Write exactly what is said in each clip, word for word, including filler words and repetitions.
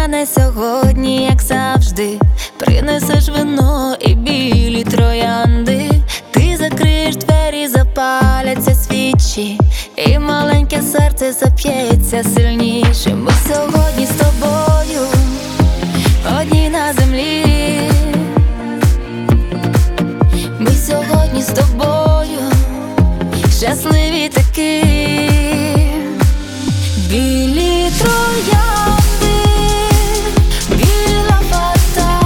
настане сьогодні, як завжди. Принесеш вино і білі троянди. Ти закриєш двері, запаляться свічі, і маленьке серце зап'ється сильніше. Ми сьогодні з тобою одні на землі. Ми сьогодні з тобою щасливі такі. Білі троянди, біла фата,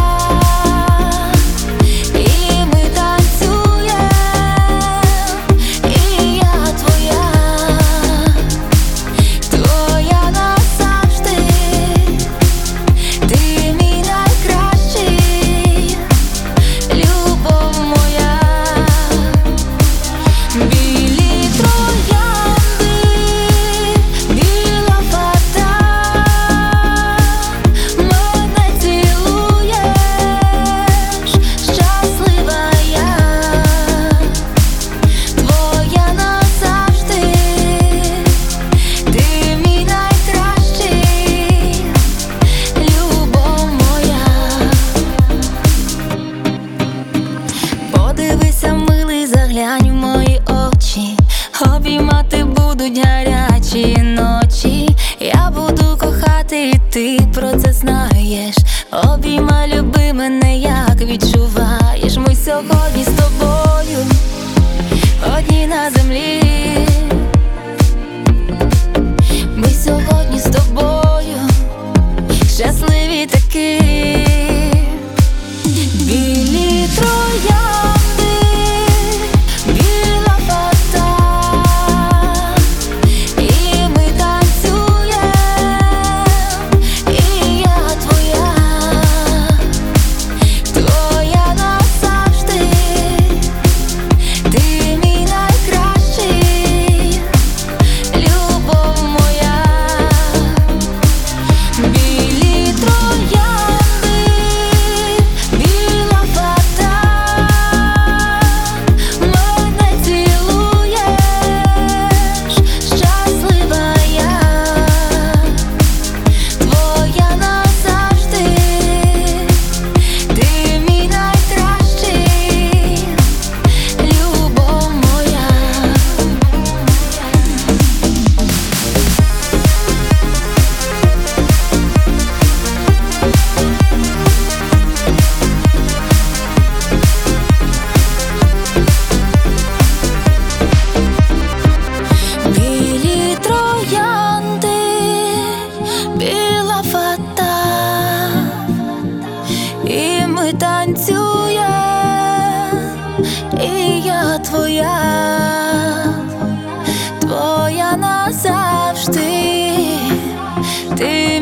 і ми танцюємо, і я твоя, твоя назавжди. Ти мій найкращий, любов моя. Білі троянди, біла фата, мене цілуєш, щаслива я, твоя назавжди. Ти мій найкращий, любов моя. Подивися, милий, заглянь в мої очі. Обіймати будуть гарячі ночі. Я буду кохати, і ти про це знаєш. Обіймай, люби мене, як відчуваєш. Ми сьогодні з тобою одні на землі. Ми сьогодні з тобою щасливі такі. Білі троянди, біла фата, і ми танцюємо, і я твоя, твоя назавжди. Ти мій найкращий, любов моя. Білі троянди, біла фата, мене цілуєш, щаслива я, твоя назавжди. Ти мій найкращий, любов моя. Білі троянди, біла фата, і ми танцюємо, і я твоя, твоя назавжди. Ти